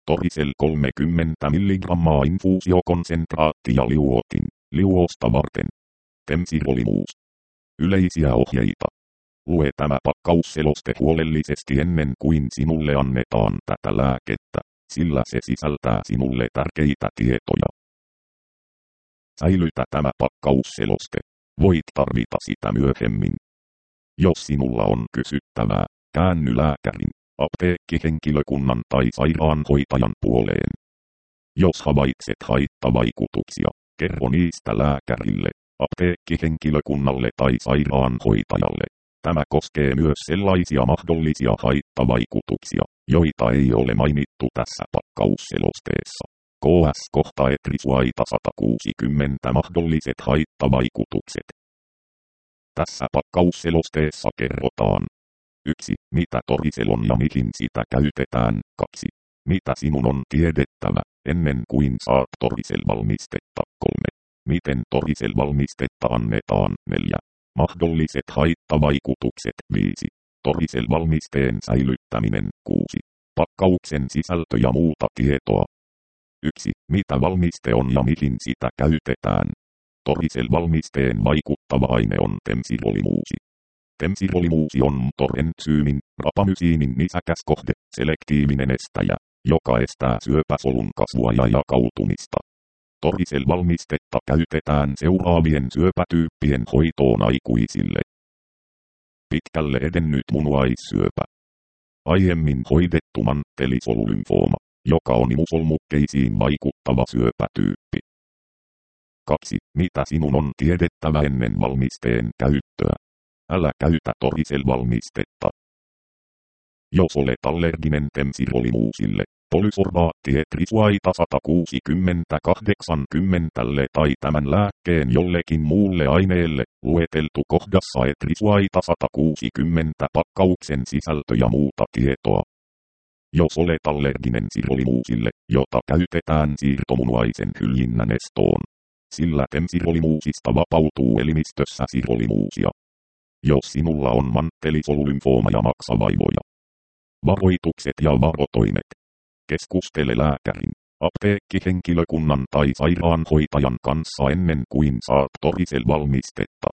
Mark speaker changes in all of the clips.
Speaker 1: Torisel 30 mg infuusiokonsentraatti ja liuotin, liuosta varten. Temsirolimuus. Yleisiä ohjeita. Lue tämä pakkausseloste huolellisesti ennen kuin sinulle annetaan tätä lääkettä, sillä se sisältää sinulle tärkeitä tietoja. Säilytä tämä pakkausseloste. Voit tarvita sitä myöhemmin. Jos sinulla on kysyttävää, käänny lääkärin, apteekkihenkilökunnan tai sairaanhoitajan puoleen. Jos havaitset haittavaikutuksia, kerro niistä lääkärille, apteekkihenkilökunnalle tai sairaanhoitajalle. Tämä koskee myös sellaisia mahdollisia haittavaikutuksia, joita ei ole mainittu tässä pakkausselosteessa. KS kohta etrisuaita 160 mahdolliset haittavaikutukset. Tässä pakkausselosteessa kerrotaan 1. Mitä Torisel on ja mihin sitä käytetään. 2. Mitä sinun on tiedettävä, ennen kuin saat Torisel-valmistetta. 3. Miten Torisel-valmistetta annetaan. 4. Mahdolliset haittavaikutukset. 5. Torisel-valmisteen säilyttäminen. 6. Pakkauksen sisältö ja muuta tietoa. 1. Mitä valmiste on ja mihin sitä käytetään. Torisel-valmisteen vaikuttava aine on temsirolimuusi. Temsirolimuusi on mTOR-entsyymin, rapamysiinin nisäkäs kohde, selektiivinen estäjä, joka estää syöpäsolun kasvua ja jakautumista. Torisel-valmistetta käytetään seuraavien syöpätyyppien hoitoon aikuisille. Pitkälle edennyt munuaissyöpä. Aiemmin hoidettu mantelisolulymfooma, joka on imusolmukkeisiin vaikuttava syöpätyyppi. 2. Mitä sinun on tiedettävä ennen valmisteen käyttöä? Älä käytä Torisel-valmistetta. Jos olet allerginen temsirolimuusille, polysorbaatti etrisuaita 160-80 tai tämän lääkkeen jollekin muulle aineelle, lueteltu kohdassa etrisuaita 160 pakkauksen sisältö ja muuta tietoa. Jos olet allerginen sirolimuusille, jota käytetään siirtomunuaisen hyljinnän estoon, sillä temsirolimuusista vapautuu elimistössä sirolimuusia. Jos sinulla on mantelisolulymfooma ja maksavaivoja. Varoitukset ja varotoimet. Keskustele lääkärin, apteekkihenkilökunnan tai sairaanhoitajan kanssa ennen kuin saat Torisel-valmistetta.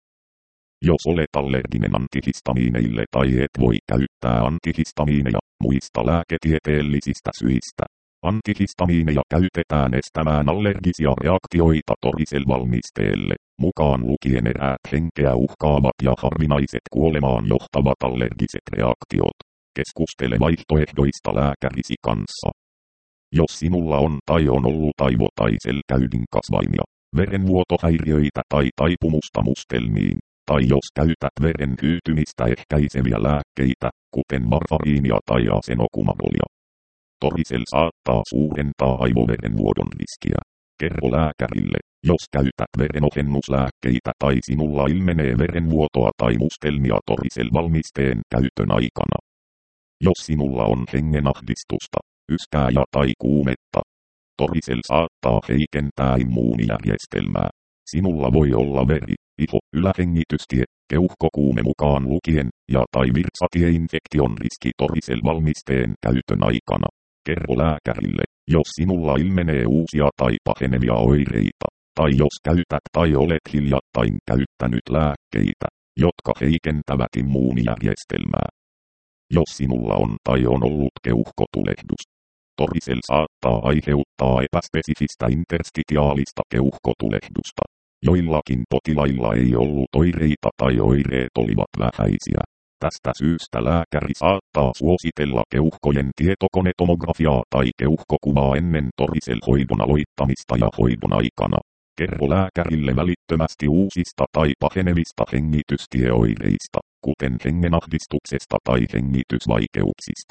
Speaker 1: Jos olet allerginen antihistamiineille tai et voi käyttää antihistamiineja, muista lääketieteellisistä syistä. Antihistamiineja käytetään estämään allergisia reaktioita Torisel-valmisteelle, mukaan lukien eräät henkeä uhkaavat ja harvinaiset kuolemaan johtavat allergiset reaktiot. Keskustele vaihtoehdoista lääkärisi kanssa. Jos sinulla on tai on ollut aivo- tai selkäydinkasvaimia, verenvuotohäiriöitä tai taipumusta mustelmiin, tai jos käytät veren hyytymistä ehkäiseviä lääkkeitä, kuten varfariinia tai asenokumabolia. Torisel saattaa suurentaa aivoverenvuodon riskiä. Kerro lääkärille, jos käytät verenohennuslääkkeitä tai sinulla ilmenee verenvuotoa tai mustelmia Torisel-valmisteen käytön aikana. Jos sinulla on hengenahdistusta, yskää ja tai kuumetta, Torisel saattaa heikentää immuunijärjestelmää. Sinulla voi olla veri, iho, ylähengitystie, keuhkokuume mukaan lukien, ja tai virtsatieinfektion riski Torisel-valmisteen käytön aikana. Kerro lääkärille, jos sinulla ilmenee uusia tai pahenevia oireita, tai jos käytät tai olet hiljattain käyttänyt lääkkeitä, jotka heikentävät immuunijärjestelmää. Jos sinulla on tai on ollut keuhkotulehdus, Torisel saattaa aiheuttaa epäspesifistä interstitiaalista keuhkotulehdusta. Joillakin potilailla ei ollut oireita tai oireet olivat vähäisiä. Tästä syystä lääkäri saattaa suositella keuhkojen tietokonetomografiaa tai keuhkokuvaa ennen Torisel-hoidon aloittamista ja hoidon aikana. Kerro lääkärille välittömästi uusista tai pahenevista hengitystieoireista, kuten hengenahdistuksesta tai hengitysvaikeuksista.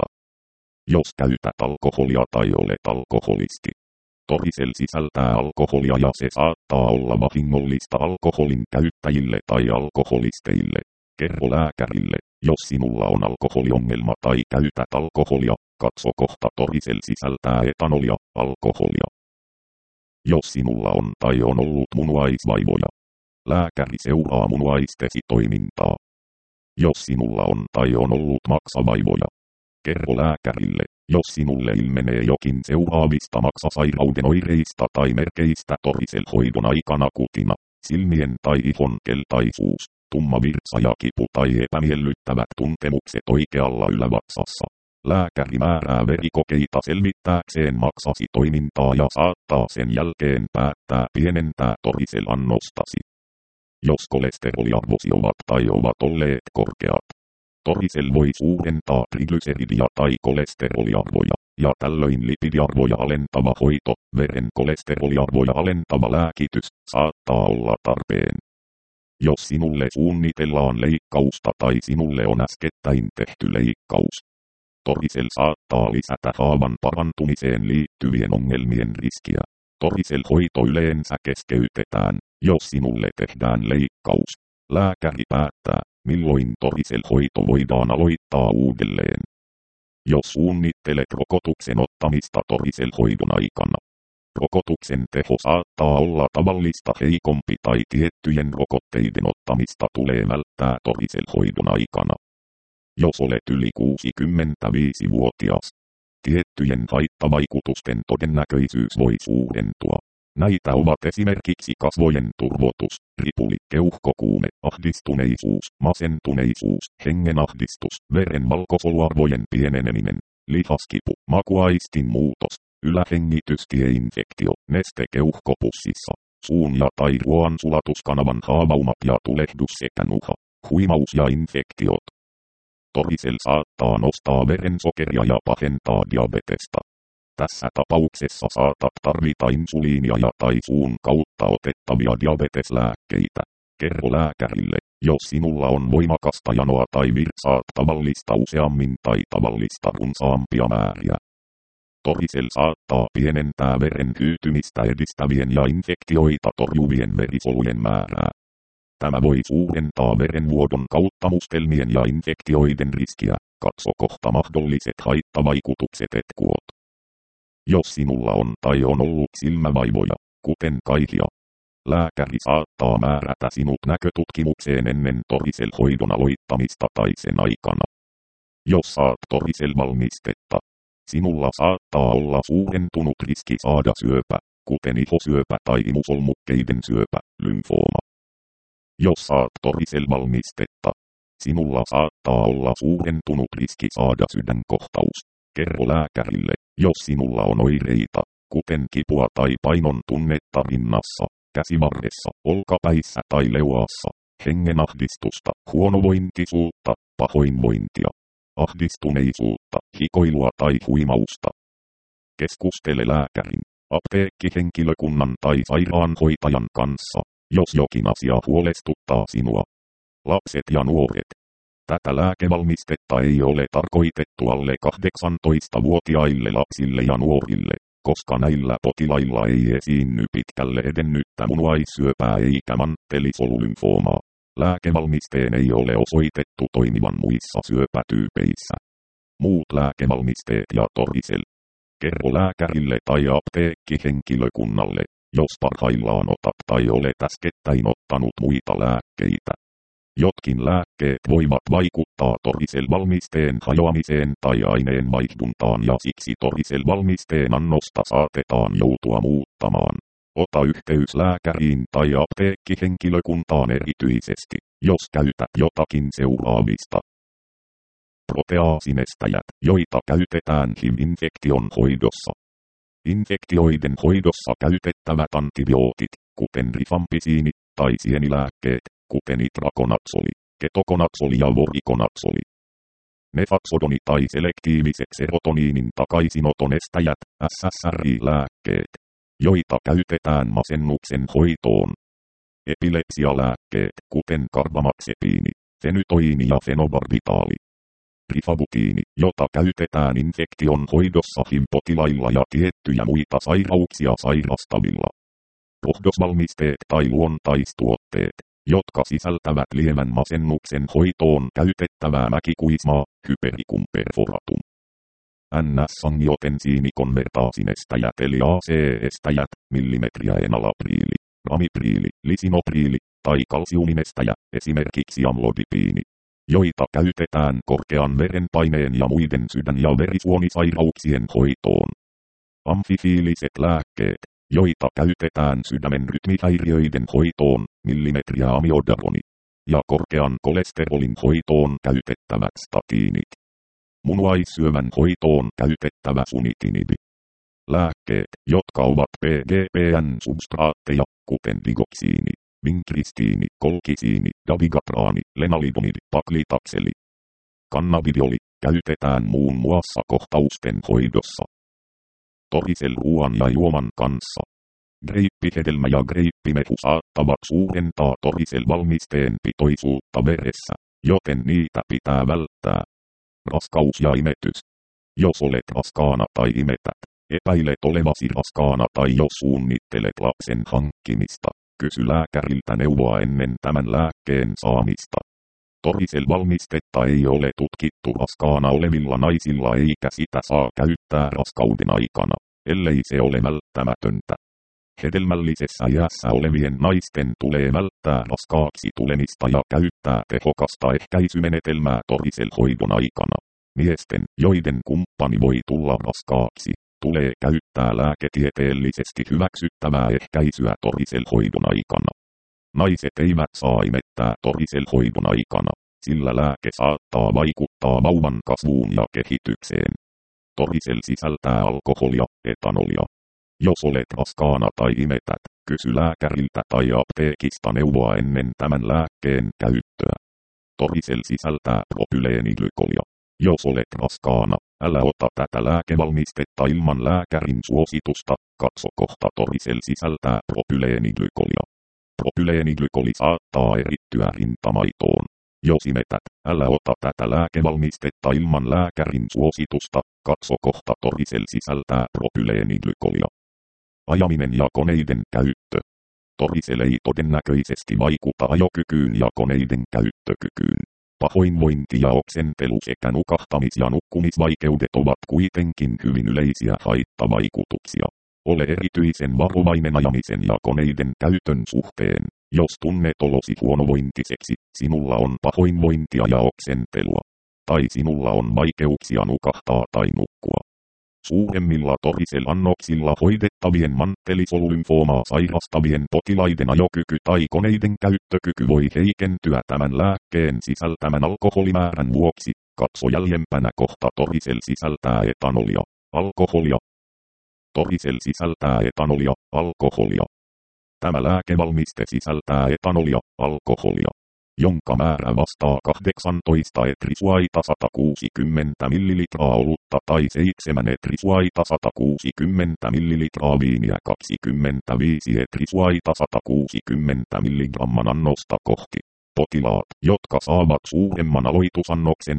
Speaker 1: Jos käytät alkoholia tai olet alkoholisti. Torisel sisältää alkoholia ja se saattaa olla vahingollista alkoholin käyttäjille tai alkoholisteille. Kerro lääkärille, jos sinulla on alkoholiongelma tai käytät alkoholia, katso kohta Torisel sisältää etanolia, alkoholia. Jos sinulla on tai on ollut munuaisvaivoja, lääkäri seuraa munuaistesi toimintaa. Jos sinulla on tai on ollut maksavaivoja, Kerro lääkärille, jos sinulle ilmenee jokin seuraavista maksasairauden oireista tai merkeistä Torisel-hoidon aikana kutina, silmien tai ihon keltaisuus, tumma virtsa ja kipu tai epämiellyttävät tuntemukset oikealla ylävatsassa. Lääkäri määrää verikokeita selvittääkseen maksasi toimintaa ja saattaa sen jälkeen päättää pienentää Torisel-annostasi. Jos kolesteroliarvosi ovat olleet korkeat, Torisel voi suurentaa triglyceridia tai kolesteroliarvoja, ja tällöin lipidiarvoja alentava hoito, veren kolesteroliarvoja alentava lääkitys, saattaa olla tarpeen. Jos sinulle suunnitellaan leikkausta tai sinulle on äskettäin tehty leikkaus, Torisel saattaa lisätä haavan parantumiseen liittyvien ongelmien riskiä. Torisel-hoito yleensä keskeytetään, jos sinulle tehdään leikkaus. Lääkäri päättää, milloin Torisel-hoito voidaan aloittaa uudelleen. Jos suunnittelet rokotuksen ottamista Torisel-hoidon aikana, rokotuksen teho saattaa olla tavallista heikompi tai tiettyjen rokotteiden ottamista tulee välttää Torisel-hoidon aikana. Jos olet yli 65-vuotias, tiettyjen haittavaikutusten todennäköisyys voi suurentua. Näitä ovat esimerkiksi kasvojen turvotus, ripuli, keuhkokuume, ahdistuneisuus, masentuneisuus, hengenahdistus, veren valkosoluarvojen pieneneminen, lihaskipu, makuaistin muutos, ylähengitystieinfektio, neste keuhkopussissa, suun ja tai ruoan sulatuskanavan haavaumat ja tulehdus sekä nuha, huimaus ja infektiot. Torisel saattaa nostaa verensokeria ja pahentaa diabetesta. Tässä tapauksessa saatat tarvita insuliinia ja tai suun kautta otettavia diabeteslääkkeitä. Kerro lääkärille, jos sinulla on voimakasta janoa tai virtsaat tavallista useammin tai tavallista runsaampia määriä. Torisel saattaa pienentää veren hyytymistä edistävien ja infektioita torjuvien verisolujen määrää. Tämä voi suurentaa verenvuodon kautta mustelmien ja infektioiden riskiä. Katso kohta mahdolliset haittavaikutukset etkuot. Jos sinulla on tai on ollut silmävaivoja, kuten kaihia, lääkäri saattaa määrätä sinut näkötutkimukseen ennen Torisel-hoidon aloittamista tai sen aikana. Jos saat Torisel-valmistetta, sinulla saattaa olla suurentunut riski saada syöpä, kuten ihosyöpä tai imusolmukkeiden syöpä, lymfooma. Jos saat Torisel-valmistetta, sinulla saattaa olla suurentunut riski saada sydänkohtaus. Kerro lääkärille, jos sinulla on oireita, kuten kipua tai painon tunnetta rinnassa, käsivarressa, olkapäissä tai leuassa, hengenahdistusta, huonovointisuutta, pahoinvointia, ahdistuneisuutta, hikoilua tai huimausta. Keskustele lääkärin, apteekkihenkilökunnan tai sairaanhoitajan kanssa, jos jokin asia huolestuttaa sinua. Lapset ja nuoret. Tätä lääkevalmistetta ei ole tarkoitettu alle 18-vuotiaille lapsille ja nuorille, koska näillä potilailla ei esiinny pitkälle edennyttä munuaissyöpää eikä mantelisolulymfoomaa. Lääkevalmisteen ei ole osoitettu toimivan muissa syöpätyypeissä. Muut lääkevalmisteet ja Torisel. Kerro lääkärille tai apteekkihenkilökunnalle, jos parhaillaan otat tai olet äskettäin ottanut muita lääkkeitä. Jotkin lääkkeet voivat vaikuttaa Torisel-valmisteen hajoamiseen tai aineen vaihduntaan ja siksi Torisel-valmisteen annosta saatetaan joutua muuttamaan. Ota yhteys lääkäriin tai apteekkihenkilökuntaan erityisesti, jos käytät jotakin seuraavista. Proteaasinestäjät, joita käytetään HIV-infektion hoidossa. Infektioiden hoidossa käytettävät antibiootit, kuten rifampisiini, tai sienilääkkeet, kuten itrakonatsoli, ketokonatsoli ja vorikonatsoli. Nefaksodoni tai selektiiviset serotoniinin takaisinoton estäjät, SSRI-lääkkeet, joita käytetään masennuksen hoitoon. Epilepsialääkkeet, kuten karbamaxepiini, fenytoiini ja fenobarbitaali. Rifabutiini, jota käytetään infektion hoidossa HIV-potilailla ja tiettyjä muita sairauksia sairastavilla. Rohdosvalmisteet tai luontaistuotteet, jotka sisältävät lievän masennuksen hoitoon käytettävää mäkikuismaa, Hypericum perforatum. NS-angiotensiinikonvertaasinestäjät eli AC-estäjät, millimetriä enalapriili, ramipriili, lisinopriili tai kalsiuminestäjä, esimerkiksi amlodipiini. joita käytetään korkean verenpaineen ja muiden sydän- ja verisuonisairauksien hoitoon. Amfifiiliset lääkkeet, joita käytetään sydämen rytmihäiriöiden hoitoon, millimetriä amiodaroni, ja korkean kolesterolin hoitoon käytettävät statiinit. Munuaissyövän hoitoon käytettävä sunitinidi. Lääkkeet, jotka ovat PGPN-substraatteja, kuten digoksiini, vinkristiini, kolkisiini, dabigatraani, lenalidomidi, paklitakseli. Kannabidioli käytetään muun muassa kohtausten hoidossa. Torisel ruoan ja juoman kanssa. Greippihedelmä ja greippimehu saattavat suurentaa torisel-valmisteen pitoisuutta veressä, joten niitä pitää välttää. Raskaus ja imetys. Jos olet raskaana tai imetät, epäilet olevasi raskaana tai jos suunnittelet lapsen hankkimista, kysy lääkäriltä neuvoa ennen tämän lääkkeen saamista. Torisel-valmistetta ei ole tutkittu raskaana olevilla naisilla eikä sitä saa käyttää raskauden aikana, ellei se ole välttämätöntä. Hedelmällisessä iässä olevien naisten tulee välttää raskaaksi tulemista ja käyttää tehokasta ehkäisymenetelmää torisel-hoidon aikana. Miesten, joiden kumppani voi tulla raskaaksi, tulee käyttää lääketieteellisesti hyväksyttävää ehkäisyä torisel-hoidon aikana. Naiset eivät saa imettää torisel-hoidon aikana, sillä lääke saattaa vaikuttaa vauvan kasvuun ja kehitykseen. Torisel sisältää alkoholia, etanolia. Jos olet raskaana tai imetät, kysy lääkäriltä tai apteekista neuvoa ennen tämän lääkkeen käyttöä. Torisel sisältää propyleeniglykolia. Jos olet raskaana, älä ota tätä lääkevalmistetta ilman lääkärin suositusta, katso kohta. Torisel sisältää propyleeniglykolia. Propyleeniglykoli saattaa erittyä rintamaitoon. Jos imetät, älä ota tätä lääkevalmistetta ilman lääkärin suositusta, katso kohta. Torisel sisältää propyleeniglykolia. Ajaminen ja koneiden käyttö. Torisel ei todennäköisesti vaikuta ajokykyyn ja koneiden käyttökykyyn. Pahoinvointi ja oksentelu sekä nukahtamis- ja nukkumisvaikeudet ovat kuitenkin hyvin yleisiä haittavaikutuksia. Ole erityisen varovainen ajamisen ja koneiden käytön suhteen. Jos tunnet olosi huonovointiseksi, sinulla on pahoinvointia ja oksentelua. Tai sinulla on vaikeuksia nukahtaa tai nukkua. Suuremmilla torisel-annoksilla hoidettavien mantelisolulymfoomaa sairastavien potilaiden ajokyky tai koneiden käyttökyky voi heikentyä tämän lääkkeen sisältämän alkoholimäärän vuoksi. Katso jäljempänä kohta. Torisel sisältää etanolia, alkoholia. Torisel sisältää etanolia, alkoholia. Tämä lääkevalmiste sisältää etanolia, alkoholia, jonka määrä vastaa 18 etrisuaita 160 ml olutta tai 7 etrisuaita 160 ml viiniä 25 etrisuaita 160 mg annosta kohti. Potilaat, jotka saavat suuremman aloitusannoksen,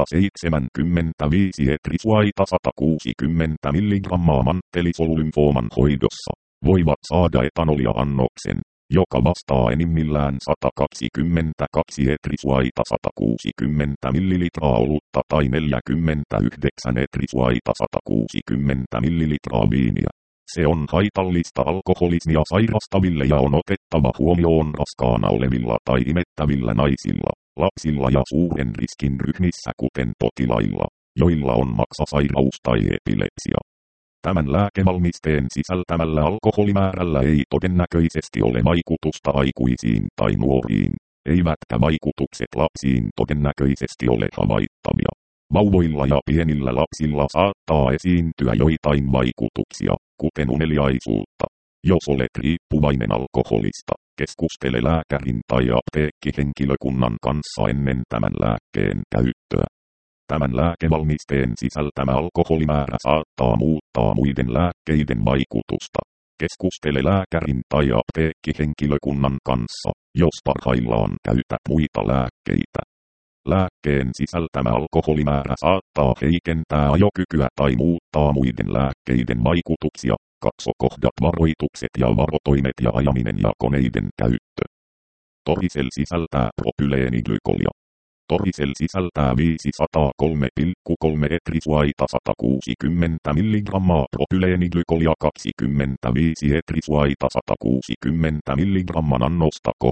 Speaker 1: 175 etrisuaita 160 mg mantelisolulymfooman hoidossa, voivat saada etanolia-annoksen, joka vastaa enimmillään 122 etrisuaita 160 ml olutta tai 49 etrisuaita 160 ml viiniä. Se on haitallista alkoholismia sairastaville ja on otettava huomioon raskaana olevilla tai imettävillä naisilla, lapsilla ja suuren riskin ryhmissä kuten potilailla, joilla on maksasairaus tai epilepsia. Tämän lääkevalmisteen sisältämällä alkoholimäärällä ei todennäköisesti ole vaikutusta aikuisiin tai nuoriin, eivätkä vaikutukset lapsiin todennäköisesti ole havaittavia. Vauvoilla ja pienillä lapsilla saattaa esiintyä joitain vaikutuksia, kuten uneliaisuutta. Jos olet riippuvainen alkoholista, keskustele lääkärin tai apteekkihenkilökunnan kanssa ennen tämän lääkkeen käyttöä. Tämän lääkevalmisteen sisältämä alkoholimäärä saattaa muuttaa muiden lääkkeiden vaikutusta. Keskustele lääkärin tai apteekkihenkilökunnan kanssa, jos parhaillaan käytät muita lääkkeitä. Lääkkeen sisältämä alkoholimäärä saattaa heikentää ajokykyä tai muuttaa muiden lääkkeiden vaikutuksia. Katso kohdat varoitukset ja varotoimet ja ajaminen ja koneiden käyttö. Torisel sisältää propyleeniglykolia. Torisel sisältää 503,3 etrisuaita 160 mg propyleeniglykolia 25 etrisuaita 160 mg annosta kohti.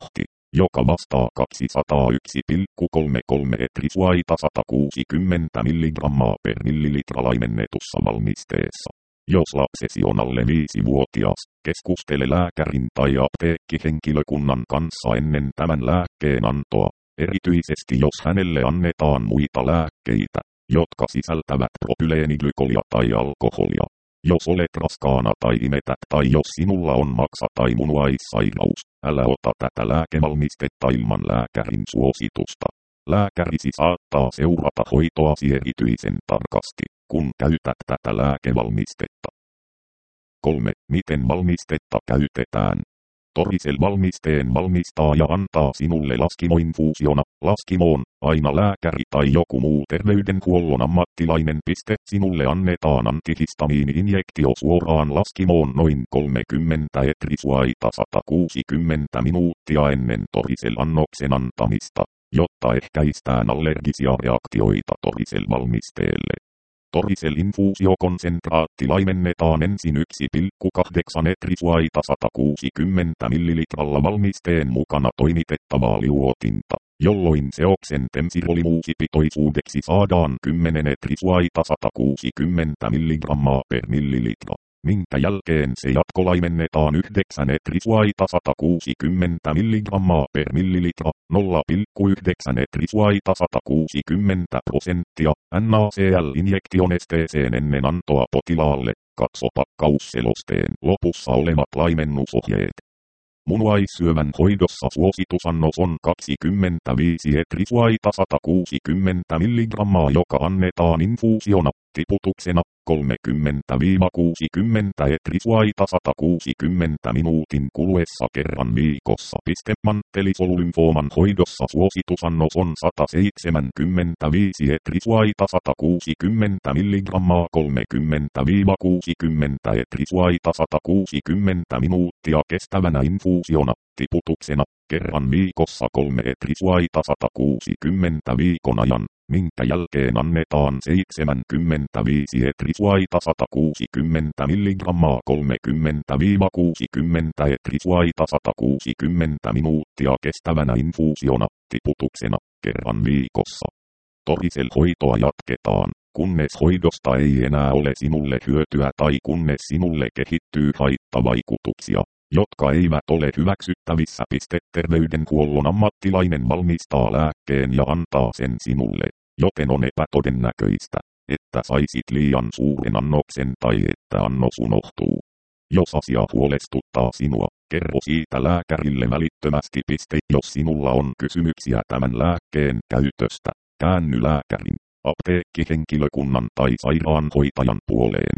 Speaker 1: joka vastaa 201,33 etrisuaita 160 mg per millilitra laimennetussa valmisteessa. Jos lapsesi on alle 5-vuotias, keskustele lääkärin tai apteekkihenkilökunnan kanssa ennen tämän lääkkeen antoa, erityisesti jos hänelle annetaan muita lääkkeitä, jotka sisältävät propyleeniglykolia tai alkoholia. Jos olet raskaana tai imetät tai jos sinulla on maksa- tai munuaissairaus, älä ota tätä lääkevalmistetta ilman lääkärin suositusta. Lääkärisi saattaa seurata hoitoasi erityisen tarkasti, kun käytät tätä lääkevalmistetta. 3. Miten valmistetta käytetään? Toricel-valmisteen valmistaa ja antaa sinulle laskimoinfuusiona, laskimoon, aina lääkäri tai joku muu terveydenhuollon ammattilainen. Sinulle annetaan antihistamiini-injektio suoraan laskimoon noin 30 etrisuaita 160 minuuttia ennen Toricel-annoksen antamista, jotta ehkäistään allergisia reaktioita Toricel-valmisteelle. Toricel-infuusiokonsentraatti laimennetaan ensin 1,8 etrisuaita 160 ml valmisteen mukana toimitettavaa liuotinta, jolloin seoksen temsirolimuusipitoisuudeksi saadaan 10 etrisuaita 160 mg per millilitra, minkä jälkeen se jatkolaimennetaan 9 etrisuaita 160 mg per millilitra, 0,9 etrisuaita 160% NaCl-injektionesteeseen ennen antoa potilaalle. Katso pakkausselosteen lopussa olevat laimennusohjeet. Munuaissyövän hoidossa suositusannos on 25 etrisuaita 160 mg, joka annetaan infuusiona, tiputuksena, 30-60 etrisuaita 160 minuutin kuluessa kerran viikossa. Mantelisolulymfooman hoidossa suositusannos on 175 etrisuaita 160 mg, 30-60 etrisuaita 160 minuuttia kestävänä infuusiona, tiputuksena, kerran viikossa 3 etrisuaita 160 viikon ajan, minkä jälkeen annetaan 75 etrisuaita 160 mg 30-60 etrisuaita 160 minuuttia kestävänä infuusiona, tiputuksena, kerran viikossa. Toricel-hoitoa jatketaan, kunnes hoidosta ei enää ole sinulle hyötyä tai kunnes sinulle kehittyy haittavaikutuksia, jotka eivät ole hyväksyttävissä. Terveydenhuollon ammattilainen valmistaa lääkkeen ja antaa sen sinulle, joten on epätodennäköistä, että saisit liian suuren annoksen tai että annos unohtuu. Jos asia huolestuttaa sinua, kerro siitä lääkärille välittömästi. Jos sinulla on kysymyksiä tämän lääkkeen käytöstä, käänny lääkärin, apteekkihenkilökunnan tai sairaanhoitajan puoleen.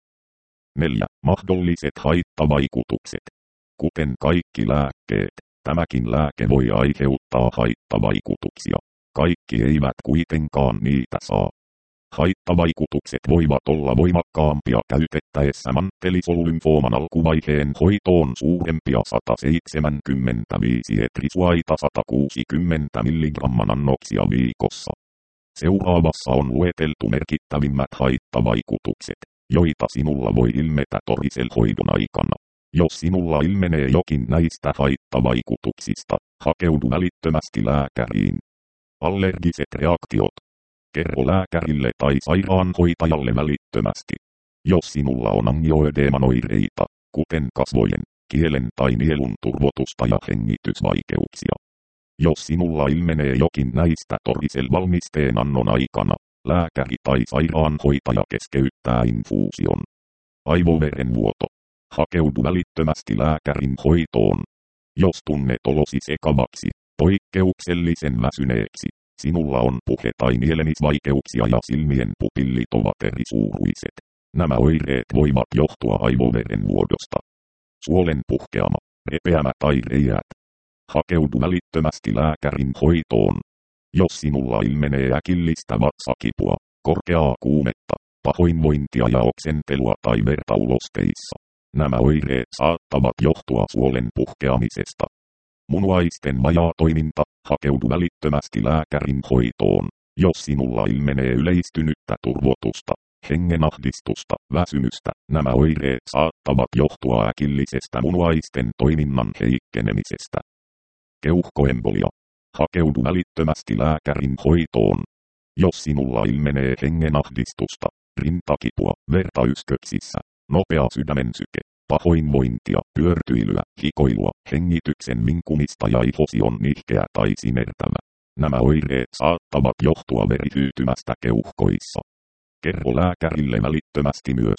Speaker 1: 4. Mahdolliset haittavaikutukset. Kuten kaikki lääkkeet, tämäkin lääke voi aiheuttaa haittavaikutuksia. Kaikki eivät kuitenkaan niitä saa. Haittavaikutukset voivat olla voimakkaampia käytettäessä mantelisolulymfooman alkuvaiheen hoitoon suurempia 175 etrisuaita 160 mg annoksia viikossa. Seuraavassa on lueteltu merkittävimmät haittavaikutukset, joita sinulla voi ilmetä Toricel-hoidon aikana. Jos sinulla ilmenee jokin näistä haittavaikutuksista, hakeudu välittömästi lääkäriin. Allergiset reaktiot. Kerro lääkärille tai sairaanhoitajalle välittömästi. Jos sinulla on angioödeemanoireita, kuten kasvojen, kielen tai nielun turvotusta ja hengitysvaikeuksia. Jos sinulla ilmenee jokin näistä Toricel-valmisteen annon aikana, lääkäri tai sairaanhoitaja keskeyttää infuusion. Aivoverenvuoto. Hakeudu välittömästi lääkärin hoitoon. Jos tunnet olosi sekavaksi, poikkeuksellisen väsyneeksi, sinulla on puhe- tai nielemisvaikeuksia ja silmien pupillit ovat erisuuruiset. Nämä oireet voivat johtua aivoverenvuodosta. Suolen puhkeama, repeämä tai reiät. Hakeudu välittömästi lääkärin hoitoon. Jos sinulla ilmenee äkillistä vatsakipua, korkeaa kuumetta, pahoinvointia ja oksentelua tai verta ulosteissa, nämä oireet saattavat johtua suolen puhkeamisesta. Munuaisten vajaa toiminta, hakeudu välittömästi lääkärin hoitoon. Jos sinulla ilmenee yleistynyttä turvotusta, hengenahdistusta, väsymystä, nämä oireet saattavat johtua äkillisestä munuaisten toiminnan heikkenemisestä. Keuhkoembolia. Hakeudu välittömästi lääkärin hoitoon. Jos sinulla ilmenee hengenahdistusta, rintakipua, verta ysköksissä, nopea sydämensyke, pahoinvointia, pyörtyilyä, hikoilua, hengityksen vinkumista ja ihosi on nihkeä tai sinertävä. Nämä oireet saattavat johtua verihyytymästä keuhkoissa. Kerro lääkärille välittömästi myös.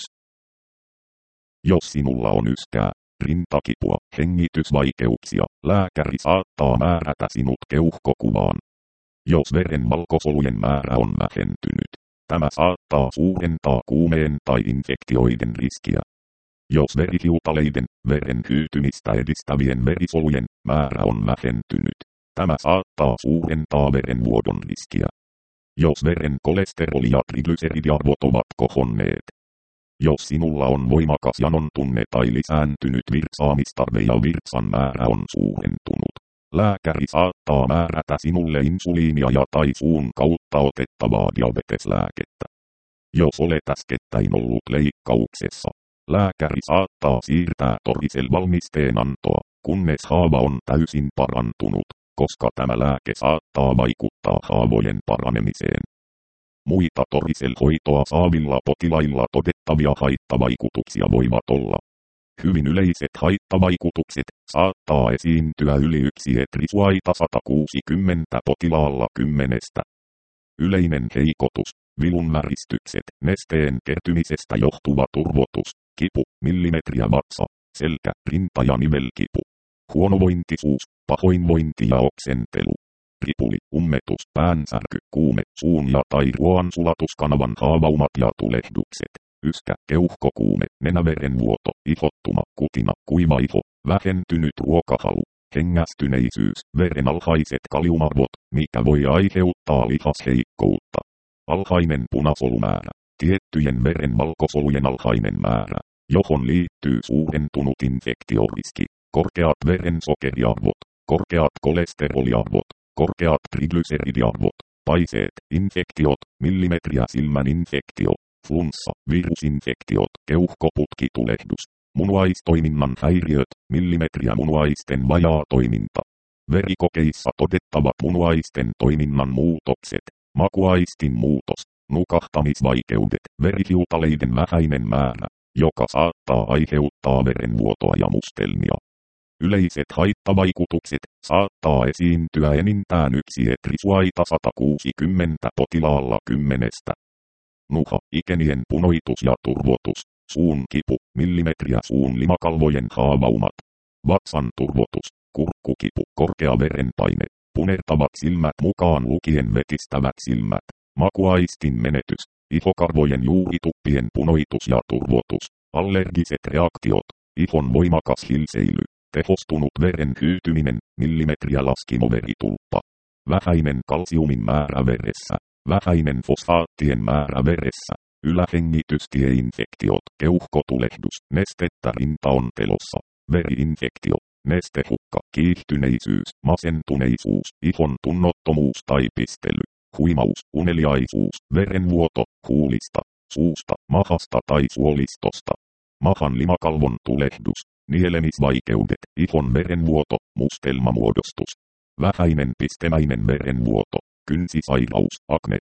Speaker 1: Jos sinulla on yskää, rintakipua, hengitysvaikeuksia, lääkäri saattaa määrätä sinut keuhkokuvaan. Jos veren valkosolujen määrä on vähentynyt, tämä saattaa suurentaa kuumeen tai infektioiden riskiä. Jos verihiutaleiden, veren hyytymistä edistävien verisolujen määrä on vähentynyt, tämä saattaa suurentaa verenvuodon riskiä. Jos veren kolesteroli- ja triglyceridiarvot ovat kohonneet. Jos sinulla on voimakas janon tunne tai lisääntynyt virtsaamistarve ja virtsan määrä on suurentunut, lääkäri saattaa määrätä sinulle insuliinia ja tai suun kautta otettavaa diabeteslääkettä. Jos olet äskettäin ollut leikkauksessa, lääkäri saattaa siirtää Torisel-valmisteen antoa, kunnes haava on täysin parantunut, koska tämä lääke saattaa vaikuttaa haavojen paranemiseen. Muita Torisel-hoitoa saavilla potilailla todettavia haittavaikutuksia voivat olla. Hyvin yleiset haittavaikutukset saattaa esiintyä yli 1 etrisuaita 160 potilaalla 10. Yleinen heikotus, vilunväristykset, nesteen kertymisestä johtuva turvotus, kipu, millimetriä vatsa, selkä, rinta ja nivelkipu. Huonovointisuus, pahoinvointi ja oksentelu. Ripuli, ummetus, päänsärky, kuume, suun ja tai ruoansulatuskanavan haavaumat ja tulehdukset. Yskä, keuhkokuume, nenäverenvuoto, ihottuma, kutina, kuiva iho, vähentynyt ruokahalu, hengästyneisyys, veren alhaiset kaliumarvot, mikä voi aiheuttaa lihasheikkoutta. Alhainen punasolumäärä, tiettyjen veren valkosolujen alhainen määrä, johon liittyy suurentunut infektioriski, korkeat verensokeriarvot, korkeat kolesteroliarvot, korkeat triglyceridiarvot, paiseet, infektiot, millimetriä silmän infektio, flunssa, virusinfektiot, keuhkoputkitulehdus, munuaistoiminnan häiriöt, millimetriä munuaisten vajaa toiminta. Verikokeissa todettavat munuaisten toiminnan muutokset, makuaistin muutos, nukahtamisvaikeudet, verihiutaleiden vähäinen määrä, joka saattaa aiheuttaa verenvuotoa ja mustelmia. Yleiset haittavaikutukset saattaa esiintyä enintään 1 etrisuaita 160 potilaalla 10. Nuha, ikenien punoitus ja turvotus, suun kipu, millimetriä suun limakalvojen haavaumat, vatsan turvotus, kurkkukipu, korkea verenpaine, punertavat silmät mukaan lukien vetistävät silmät, makuaistin menetys, ihokarvojen juurituppien punoitus ja turvotus, allergiset reaktiot, ihon voimakas hilseily, tehostunut veren hyytyminen, millimetriä laskimoveritulppa, vähäinen kalsiumin määrä veressä, vähäinen fosfaattien määrä veressä, ylähengitystieinfektiot, keuhkotulehdus, nestettä rintaontelossa, veriinfektio, nestehukka, kiihtyneisyys, masentuneisuus, ihon tunnottomuus tai pistely, huimaus, uneliaisuus, verenvuoto, huulista, suusta, mahasta tai suolistosta, mahan limakalvon tulehdus, nielemisvaikeudet, ihon verenvuoto, mustelmamuodostus, vähäinen pistemäinen verenvuoto, kynsisairaus, akne,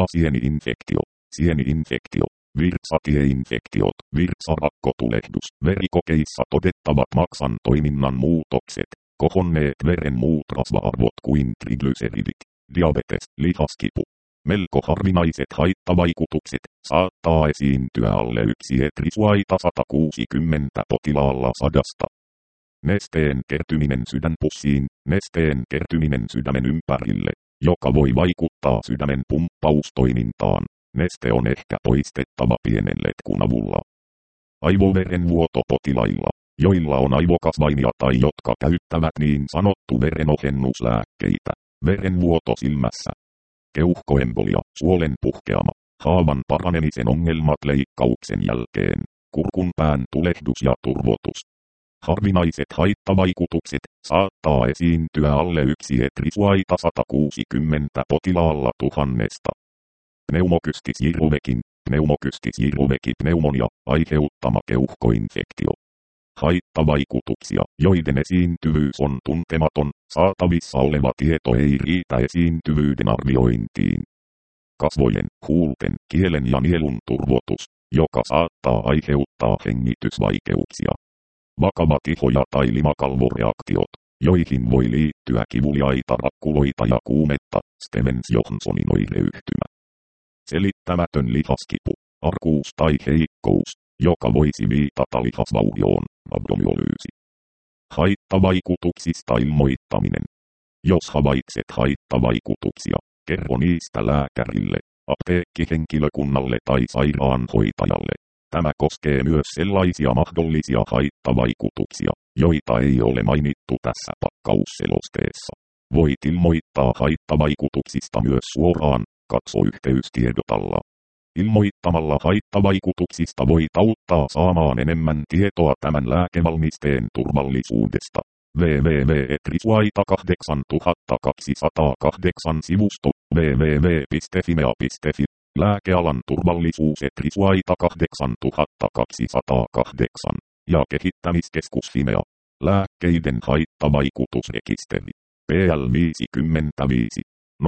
Speaker 1: sieni-infektio, virtsatieinfektiot, virtsarakkotulehdus, verikokeissa todettavat maksan toiminnan muutokset, kohonneet veren muut rasva-arvot kuin triglyceridit, diabetes, lihaskipu. Melko harvinaiset haittavaikutukset saattaa esiintyä alle 1 etrisuaita 160 potilaalla 100. Nesteen kertyminen sydänpussiin, nesteen kertyminen sydämen ympärille, joka voi vaikuttaa sydämen pumppaustoimintaan. Neste on ehkä poistettava pienen letkun avulla. Aivoverenvuoto potilailla, joilla on aivokasvaimia tai jotka käyttävät niin sanottu verenohennuslääkkeitä. Verenvuoto silmässä. Keuhkoembolia, suolen puhkeama, haavan paranemisen ongelmat leikkauksen jälkeen, kurkunpään tulehdus ja turvotus. Harvinaiset haittavaikutukset saattaa esiintyä alle 1 etrisuaita 160 potilaalla 1000. Pneumokystis jiruvekin, pneumonia, aiheuttama keuhkoinfektio. Haittavaikutuksia, joiden esiintyvyys on tuntematon, saatavissa oleva tieto ei riitä esiintyvyyden arviointiin. Kasvojen, huulten, kielen ja nielun turvotus, joka saattaa aiheuttaa hengitysvaikeuksia. Vakava tihoja tai limakalvoreaktiot, joihin voi liittyä kivuliaita rakkuloita ja kuumetta, Stevens Johnsonin oireyhtymä. Selittämätön lihaskipu, arkuus tai heikkous, joka voisi viitata lihasvaurioon, rabdomyolyysi. Haittavaikutuksista ilmoittaminen. Jos havaitset haittavaikutuksia, kerro niistä lääkärille, apteekkihenkilökunnalle tai sairaanhoitajalle. Tämä koskee myös sellaisia mahdollisia haittavaikutuksia, joita ei ole mainittu tässä pakkausselosteessa. Voit ilmoittaa haittavaikutuksista myös suoraan, katso yhteystiedot alla. Ilmoittamalla haittavaikutuksista voit auttaa saamaan enemmän tietoa tämän lääkevalmisteen turvallisuudesta. www.etrisuaita8208 sivusto www.fimea.fi Lääkealan turvallisuus Etrisuaita 8208 ja kehittämiskeskus Fimea. Lääkkeiden haittavaikutusrekisteri. PL 55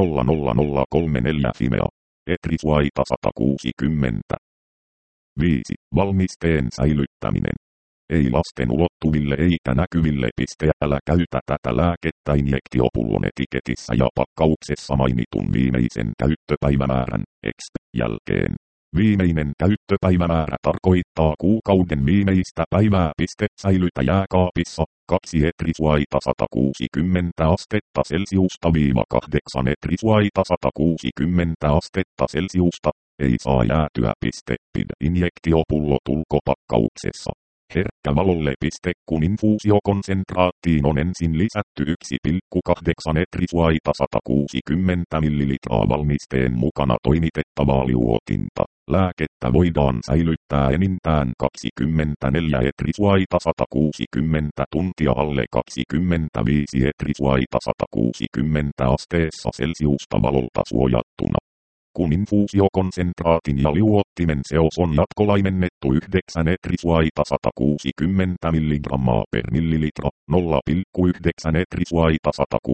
Speaker 1: 00034 Fimea. Etrisuaita 160. 5. Valmisteen säilyttäminen. Ei lasten ulottuville eikä näkyville. Älä käytä tätä lääkettä injektiopullon etiketissä ja pakkauksessa mainitun viimeisen käyttöpäivämäärän jälkeen. Viimeinen käyttöpäivämäärä tarkoittaa kuukauden viimeistä päivää. Säilytä jääkaapissa 2 Etrisuaita 160 astetta Celsiusta - 8 Etrisuaita 160 astetta Celsiusta. Ei saa jäätyä. Pidä injektiopullo ulkopakkauksessa herkkä valolle. Kun infuusiokonsentraattiin on ensin lisätty 1,8 Etrisuaita 160 ml valmisteen mukana toimitettavaa liuotinta. Lääkettä voidaan säilyttää enintään 24 Etrisuaita 160 tuntia alle 25 Etrisuaita 160 asteessa Celsiusta valolta suojattuna. Kun infuusiokonsentraatin ja liuottimen seos on jatkolaimennettu 9 Etrisuaita 160 mg per millilitra, 0,9 Etrisuaita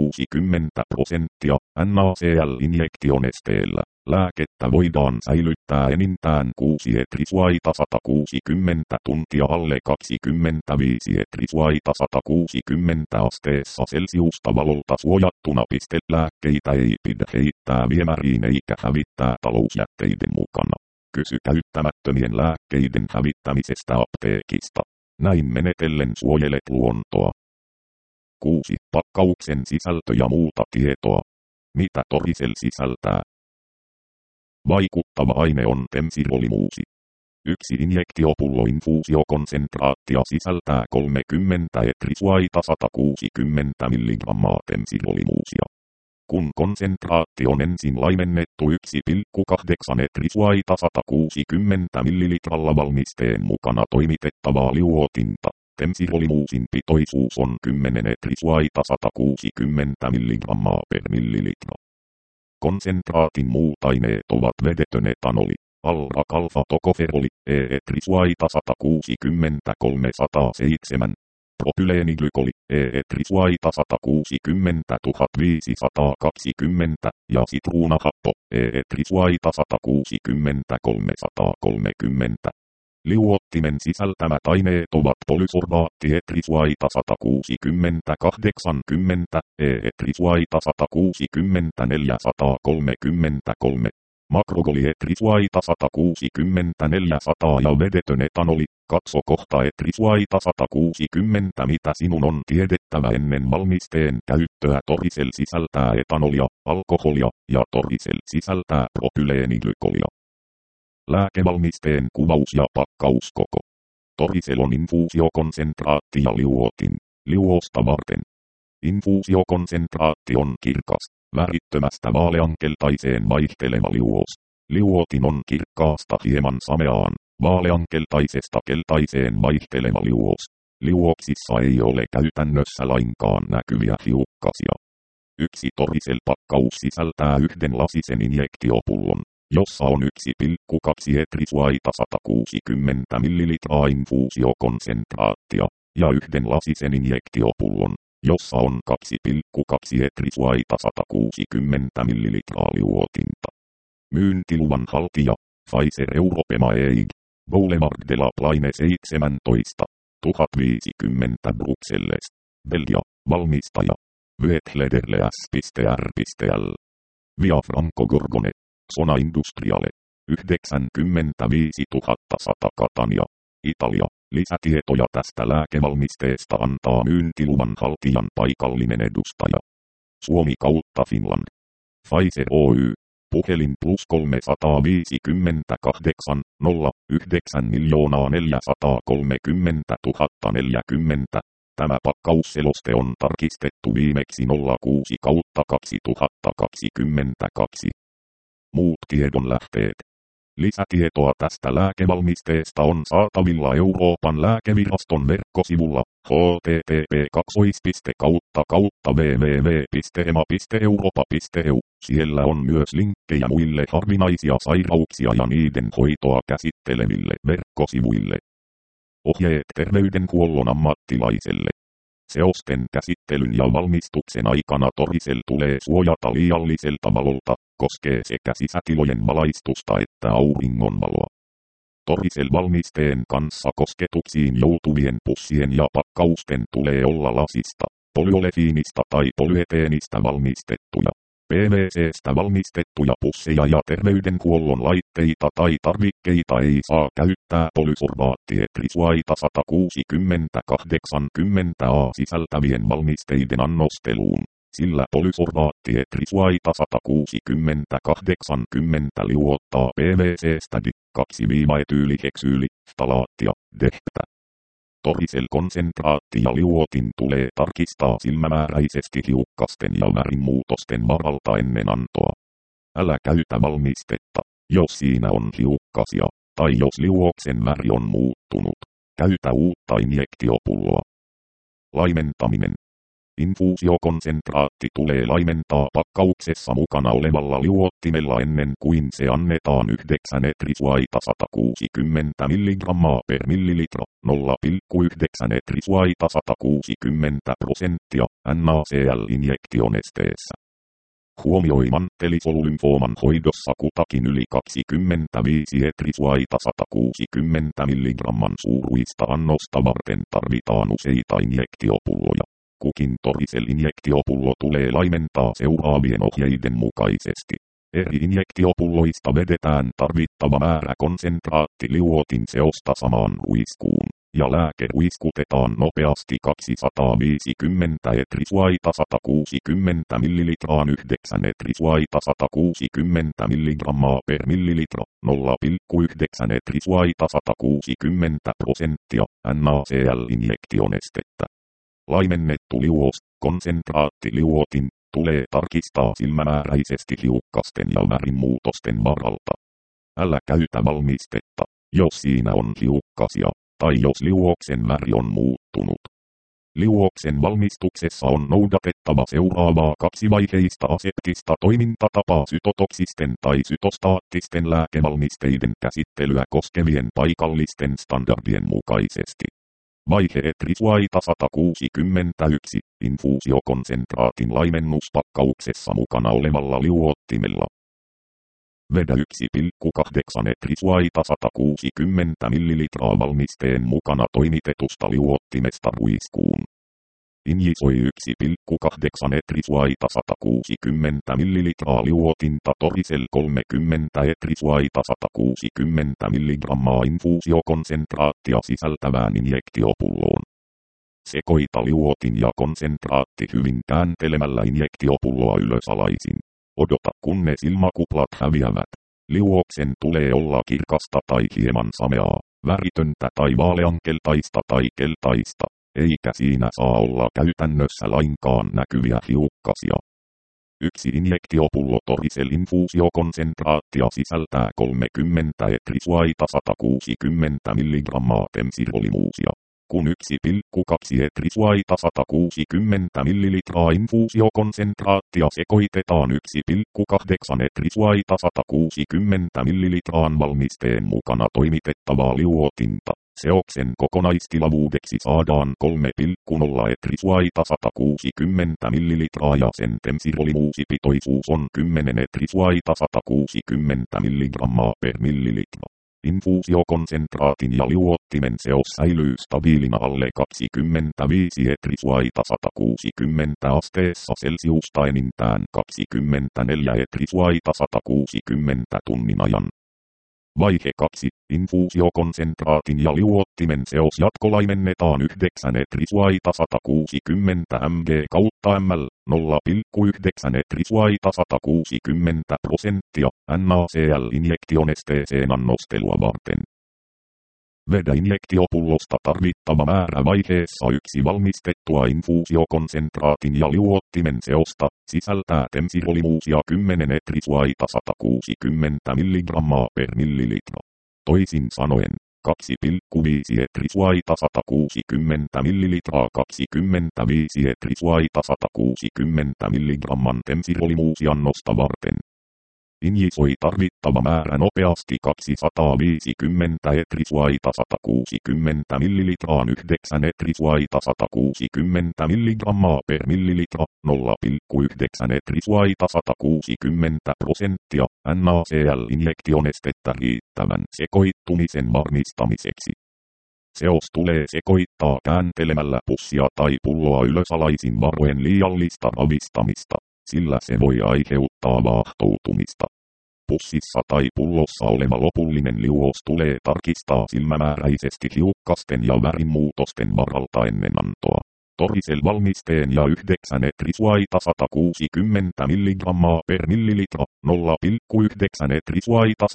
Speaker 1: 160% NaCl-injektionesteellä, lääkettä voidaan säilyttää enintään 6 Etrisuaita 160 tuntia alle 25 Etrisuaita 160 asteessa Celsiusta valolta suojattuna. Lääkkeitä ei pidä heittää viemäriin eikä hävittää talousjätteiden mukana. Kysy käyttämättömien lääkkeiden hävittämisestä apteekista. Näin menetellen suojelet luontoa. 6. Pakkauksen sisältö ja muuta tietoa. Mitä Toricel sisältää? Vaikuttava aine on temsirolimuusi. 1 injektiopullo infuusiokonsentraattia sisältää 30 Etrisuaita 160 mg temsirolimuusia. Kun konsentraatti on ensin laimennettu 1,8 Etrisuaita 160 ml valmisteen mukana toimitettavaa liuotinta, temsirolimuusin pitoisuus on 10 Etrisuaita 160 mg per millilitra. Konsentraatin muut aineet ovat vedetön etanoli, alra-kalfa-tokoferoli, Etrisuaita 160 307, propyleenglykoli, Etrisuaita 160 1520 ja sitruunahappo, Etrisuaita 160 330. Liuottimen sisältämät aineet ovat polysorbaatti Etrisuaita 160 80, Etrisuaita 160 433, makrogoli Etrisuaita 160 400 ja vedetön etanoli. Katso kohta Etrisuaita 160 mitä sinun on tiedettävä ennen valmisteen käyttöä. Toricel sisältää etanolia, alkoholia ja Toricel sisältää propyleeniglykolia. Lääkevalmisteen kuvaus ja pakkauskoko. Toricel on infuusiokonsentraatti ja liuotin. Liuosta varten. Infuusiokonsentraatti on kirkas, värittömästä vaaleankeltaiseen vaihteleva liuos. Liuotin on kirkkaasta hieman sameaan, vaaleankeltaisesta keltaiseen vaihteleva liuos. Liuoksissa ei ole käytännössä lainkaan näkyviä hiukkasia. 1 Toricel-pakkaus sisältää 1 lasisen injektiopullon, jossa on 1,2 Etrisuaita 160 ml infuusiokonsentraattia. ja yhden lasisen injektiopullon, jossa on 2,2 etrisuaita 160 ml liuotinta. Myyntiluvan haltija, Pfizer Europema EIG, Boulevard de la Plaine 17 1050 Bruxelles, Belgia, valmistaja, Vetlederle S.R.L. Via Franco Gorgone, Sona Industriale, 95100 Catania, Italia. Lisätietoja tästä lääkevalmisteesta antaa myyntiluvan haltijan paikallinen edustaja. Suomi kautta Finland. Pfizer Oy. Puhelin +358 09 430 040. Tämä pakkausseloste on tarkistettu viimeksi 06/2022. Muut tiedonlähteet. Lisätietoa tästä lääkevalmisteesta on saatavilla Euroopan lääkeviraston verkkosivulla http://www.ema.europa.eu. Siellä on myös linkkejä muille harvinaisia sairauksia ja niiden hoitoa käsitteleville verkkosivuille. Ohjeet terveydenhuollon ammattilaiselle. Seosten käsittelyn ja valmistuksen aikana torisel tulee suojata liialliselta valolta, koskee sekä sisätilojen valaistusta että auringonvaloa. Torisel-valmisteen kanssa kosketuksiin joutuvien pussien ja pakkausten tulee olla lasista, polyolefiinista tai polyeteenistä valmistettuja. PVC:stä valmistettuja pusseja ja terveydenhuollon laitteita tai tarvikkeita ei saa käyttää polysorbaattiettrisuaita 160-80A sisältävien valmisteiden annosteluun, sillä polysorbaattiettrisuaita 160-80 liuottaa PVC:stä 2-etyyliheksyyli, ftalaattia, DEHtä. Torisel-konsentraatti ja liuotin tulee tarkistaa silmämääräisesti hiukkasten ja värinmuutosten varalta ennen antoa. Älä käytä valmistetta, jos siinä on hiukkasia, tai jos liuoksen väri on muuttunut. Käytä uutta injektiopulloa. Laimentaminen. Infuusiokonsentraatti tulee laimentaa pakkauksessa mukana olevalla liuottimella ennen kuin se annetaan 9 etrisuaita 160 mg per millilitra, 0,9 etrisuaita 160% NaCl-injektionesteessä. Huomioi mantelisolylymfooman hoidossa kutakin yli 25 etrisuaita 160 mg suuruista annosta varten tarvitaan useita injektiopulloja. Kukin torisel-injektiopullo tulee laimentaa seuraavien ohjeiden mukaisesti. Eri injektiopulloista vedetään tarvittava määrä konsentraattiliuotin seosta samaan ruiskuun, ja lääke ruiskutetaan nopeasti 250 etrisuaita 160 ml 9 etrisuaita 160 mg per millilitra, 0,9 etrisuaita 160% NaCl-injektionestettä. Laimennettu liuos, konsentraattiliuotin, tulee tarkistaa silmämääräisesti hiukkasten ja värinmuutosten varalta. Älä käytä valmistetta, jos siinä on hiukkasia, tai jos liuoksen väri on muuttunut. Liuoksen valmistuksessa on noudatettava seuraavaa kaksivaiheista aseptista toimintatapaa sytotoksisten tai sytostaattisten lääkevalmisteiden käsittelyä koskevien paikallisten standardien mukaisesti. Vaihe etrisuaita 161, infuusiokonsentraatin laimennuspakkauksessa mukana olevalla liuottimella. Vedä 1,8 etrisuaita 160 ml valmisteen mukana toimitetusta liuottimesta ruiskuun. Injisoi 1,8 etrisuaita 160 ml liuotinta torisel 30 etrisuaita 160 mg infuusiokonsentraattia sisältävään injektiopulloon. Sekoita liuotin ja konsentraatti hyvin kääntelemällä injektiopulloa ylösalaisin. Odota kunnes ilmakuplat häviävät. Liuoksen tulee olla kirkasta tai hieman sameaa, väritöntä tai vaaleankeltaista tai keltaista. Eikä siinä saa olla käytännössä lainkaan näkyviä hiukkasia. Yksi injektiopullo torisel-infuusiokonsentraattia sisältää 30 etrisuaita 160 mg temsirolimuusia. Kun 1,2 etrisuaita 160 ml infuusiokonsentraattia sekoitetaan 1,8 etrisuaita 160 ml valmisteen mukana toimitettavaa liuotinta, Seoksen kokonaistilavuudeksi saadaan 3,0 etrisuaita 160 ml ja sen temsirolimuusipitoisuus on 10 etrisuaita 160 mg per millilitra. Infuusiokonsentraatin ja liuottimen seos säilyy stabiilina alle 25 etrisuaita 160 asteessa Celsius tai enintään 24 etrisuaita 160 tunnin ajan. Vaihe 2. Infuusiokonsentraatin ja liuottimen seos jatkolaimennetaan 9 etrisuaita 160 mg kautta ml 0,9 etrisuaita 160% NaCl-injektionesteeseen annostelua varten. Vedä injektiopullosta tarvittava määrä vaiheessa 1 valmistettua infuusiokonsentraatin ja liuottimen seosta, sisältää temsirolimuusia 10 etrisuaita 160 mg per millilitra. Toisin sanoen, 2,5 etrisuaita 160 ml 25 etrisuaita 160 mg temsirolimuusiannosta varten. Injisoi tarvittava määrä nopeasti 250 etrisuaita 160 ml 9 etrisuaita 160 mg per millilitra 0,9 etrisuaita 160% NaCl-injektionestettä riittävän sekoittumisen varmistamiseksi. Seos tulee sekoittaa kääntelemällä pussia tai pulloa ylösalaisin varoen liiallista ravistamista, sillä se voi aiheuttaa vaahtoutumista. Pussissa tai pullossa oleva lopullinen liuos tulee tarkistaa silmämääräisesti hiukkasten ja värinmuutosten varalta ennen antoa. Torrisel-valmisteen ja 9 etrisuaita 160 mg per millilitra 0,9 etrisuaita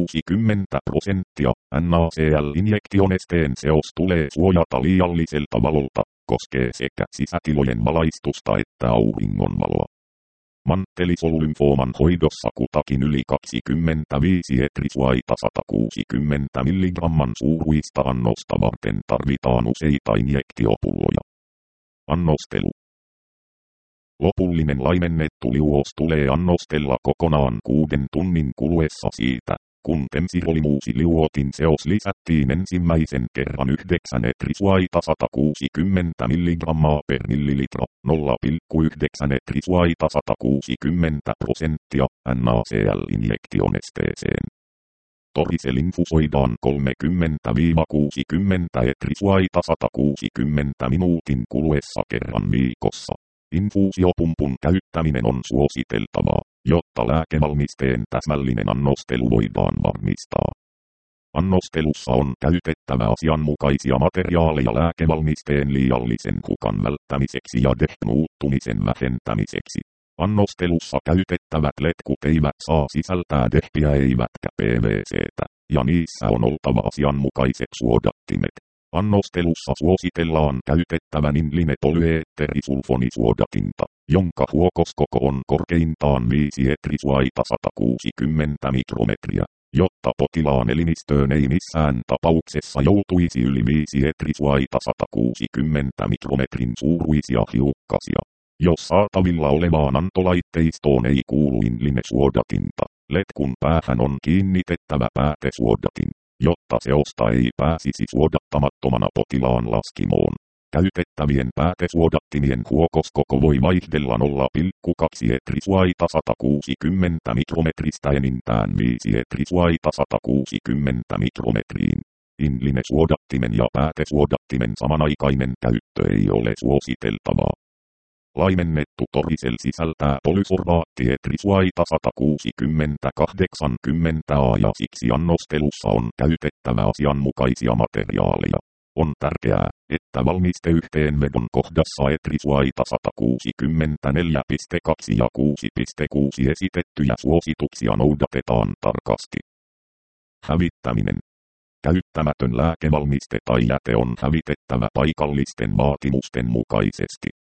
Speaker 1: 160% NaCl-injektionesteen seos tulee suojata liialliselta valolta, koskee sekä sisätilojen valaistusta että auringonvaloa. Mantelisolylymfooman hoidossa kutakin yli 25 etrisuaita 160 mg suuruista annosta varten tarvitaan useita injektiopulloja. Annostelu. Lopullinen laimennettu liuos tulee annostella kokonaan 6 tunnin kuluessa siitä, kun temsirolimuusiliuotin seos lisättiin ensimmäisen kerran 9 etrisuaita 160 mg per millilitra 0,9 etrisuaita 160% NaCl-injektionesteeseen. Torisel infusoidaan 30-60 etrisuaita 160 minuutin kuluessa kerran viikossa. Infuusiopumpun käyttäminen on suositeltavaa, jotta lääkevalmisteen täsmällinen annostelu voidaan varmistaa. Annostelussa on käytettävä asianmukaisia materiaaleja lääkevalmisteen liiallisen hukan välttämiseksi ja muuttumisen vähentämiseksi. Annostelussa käytettävät letkut eivät saa sisältää dehpiä eivätkä PVC:tä, ja niissä on oltava asianmukaiset suodattimet. Annostelussa suositellaan käytettävän inlinepolyeetterisulfonisuodatinta, jonka huokoskoko on korkeintaan 5 etrisuaita 160 mikrometriä, jotta potilaan elimistöön ei missään tapauksessa joutuisi yli 5 etrisuaita 160 mikrometrin suuruisia hiukkasia. Jos saatavilla olevaan antolaitteistoon ei kuulu inlinesuodatinta, letkun päähän on kiinnitettävä päätesuodatin, jotta seosta ei pääsisi suodattamattomana potilaan laskimoon. Käytettävien päätesuodattimien huokoskoko voi vaihdella 0,2 etrisuaita 160 mikrometristä enintään 5 etrisuaita 160 mikrometriin. Inlinesuodattimen ja päätesuodattimen samanaikainen käyttö ei ole suositeltavaa. Laimennettu torisel sisältää polysorvaattietrisuaita 160-80 ja siksi annostelussa on käytettävä asianmukaisia materiaaleja. On tärkeää, että valmisteyhteenvedon kohdassa etrisuaita 164.2 ja 6.6 esitettyjä suosituksia noudatetaan tarkasti. Hävittäminen. Käyttämätön lääkevalmiste tai jäte on hävitettävä paikallisten vaatimusten mukaisesti.